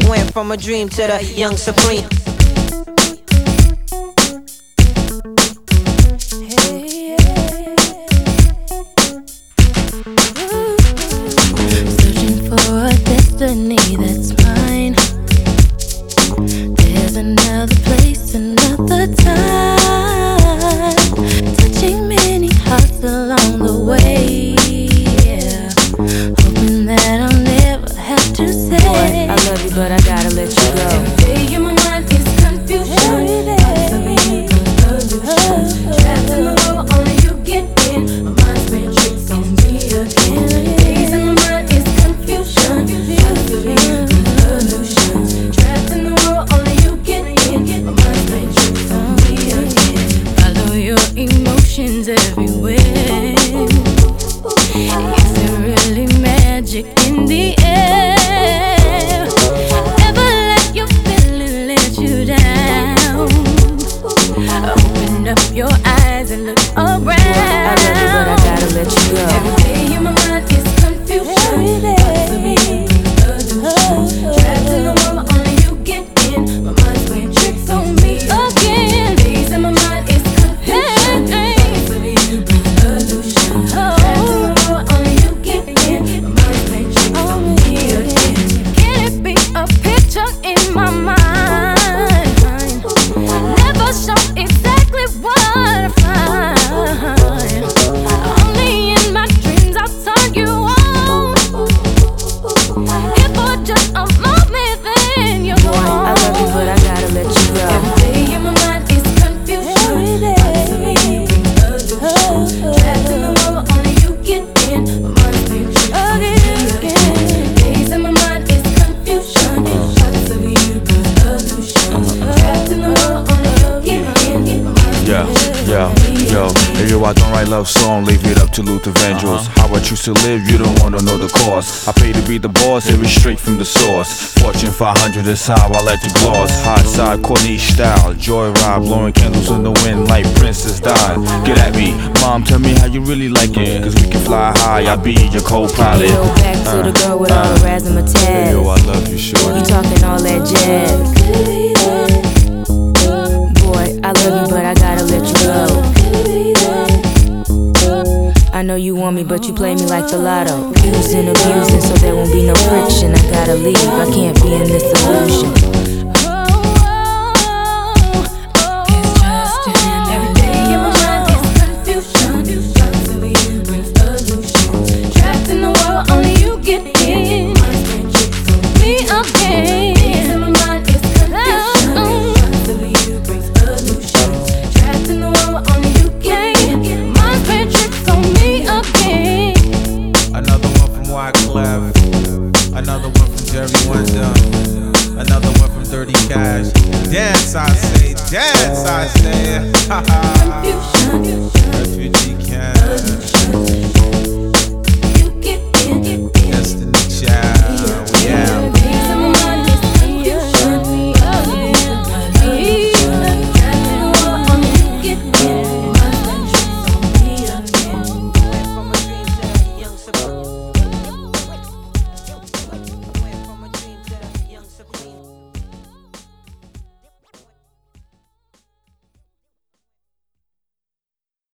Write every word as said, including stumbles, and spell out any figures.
went from a dream to the young supreme. Searching for a destiny that's mine. There's another place, another time, touching many hearts along the way. Yeah, hoping that I'll never have to say, boy, I love you, but I gotta let you go. Every day in my mind is confusion. Thoughts of me, illusion. Trapped in the world, only you get in. My mind's playing tricks on me again. Days in my mind is confusion. Thoughts of me, illusion. Trapped in the world, only you get in. My mind's playing tricks on me again. Follow your emotions everywhere. Is there really magic in the air? Never let your feeling let you down. Open up your eyes and look around. Boy, I love you, but I gotta let you go. Every day in my mind is confusion. Thoughts of me, illusion. Trapped in the world, only you get in. My mind's playing tricks on me again. Days in my mind is confusion. Thoughts of me, illusion. Trapped in the world, only you get in. My mind's playing tricks on me again. Can it be a picture in my mind? Never show exactly what I find. Only in my dreams I'll turn you on. If for just a moment, then you're gone. Boy, I love you, but I gotta let you go. Every day in my mind is confusion. Thoughts of me, illusion. Trapped in the world, only you get in. My mind's playing tricks on me again. Days in my mind is confusion. Thoughts of me, illusion. Trapped in the world, only you get in. My mind's Yeah, yeah, yo, hey, yo, I don't write love song, leave it up to Luther Vandross. How I choose to live, you don't wanna know the cost. I pay to be the boss, it was straight from the source. Fortune five hundred is how I let you gloss. Hot side, Courtney style, joyride, blowing candles in the wind like Princess died. Get at me, mom, tell me how you really like it, cause we can fly high, I'll be your co-pilot. Go back to the girl with all the razzmatazz. Hey, yo, I love you, shorty. You talking all that jazz. Boy, I love you, but I gotta let you go. I know you want me, but you play me like the lotto. Using, abusing, so there won't be no friction. I gotta leave, I can't be in this illusion. Every day in my mind is confusion. Thoughts of you brings illusion. Trapped in the world, only you get in. Me again. Days in my mind is confusion. Thoughts of you brings illusion. Trapped in the world, only you get in. Mind's playing tricks on me again. Another one from Wyclef. Another one from Jerry Wonder. Another one from Dirty Cash. Dance, I say, dance, I say. Confusion. Refugee Camp.